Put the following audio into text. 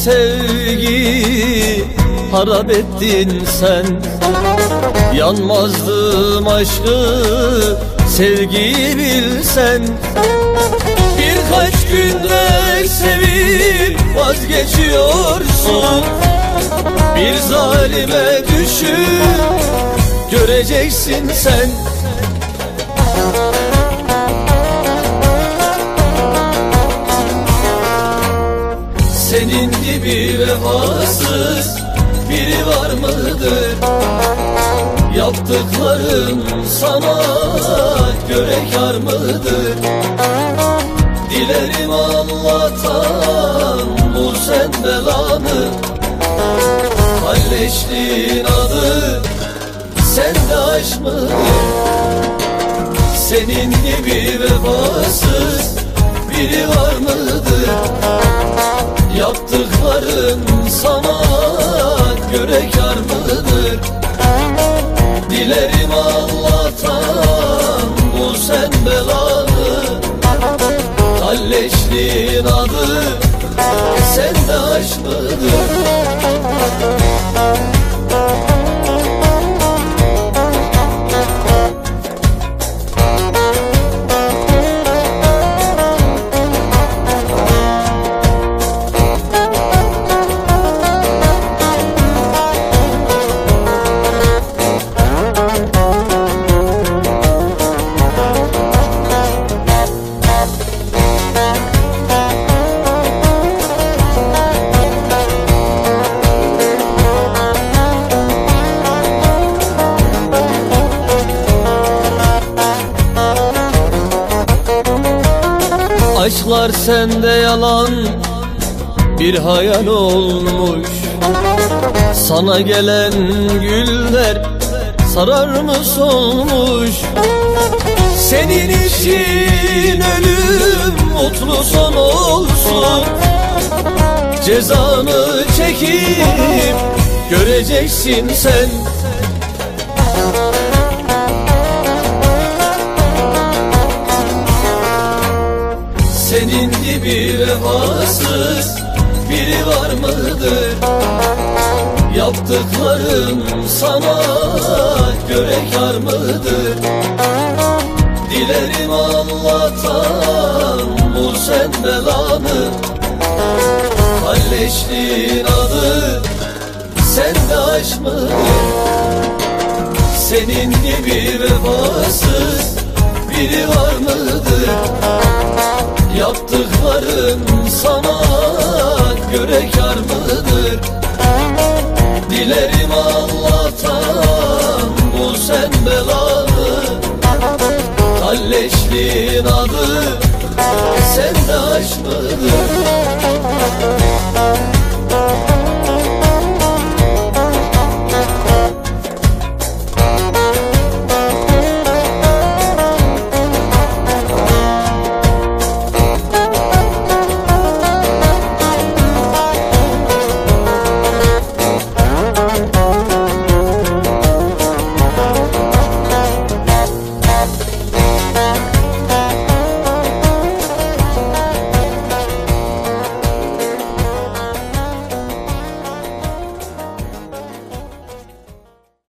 sevgi harap ettin sen. Yanmazdım aşkı sevgiyi bilsen. Birkaç günde sevip vazgeçiyorsun. Bir zalime düşüp göreceksin sen. Senin gibi vefasız biri var mıdır? Yaptıklarım sana göre kâr mıdır? Dilerim Allah'tan bul sen belanı. Kalleşliğin adı sende aşk mıdır? Senin gibi vefasız biri var mıdır? Yaptıkların sana göre kâr mıdır? Dilerim Allah'tan bul sen belanı. Kalleşliğin adı sende aşk mıdır? Aşklar sende yalan bir hayal olmuş. Sana gelen güller sararmış olmuş. Senin için ölüm mutlu son olsun. Cezanı çekip göreceksin sen. Senin gibi vefasız biri var mıdır? Yaptıklarım sana göre kâr mıdır? Dilerim Allah'tan bul sen belanı. Kalleşliğin adı sende aşk mıdır? Senin gibi vefasız biri var mıdır? Yaptıkların sana göre kâr mıdır? Dilerim Allah'tan bul sen belanı. Kalleşliğin adı sende aşk mıdır?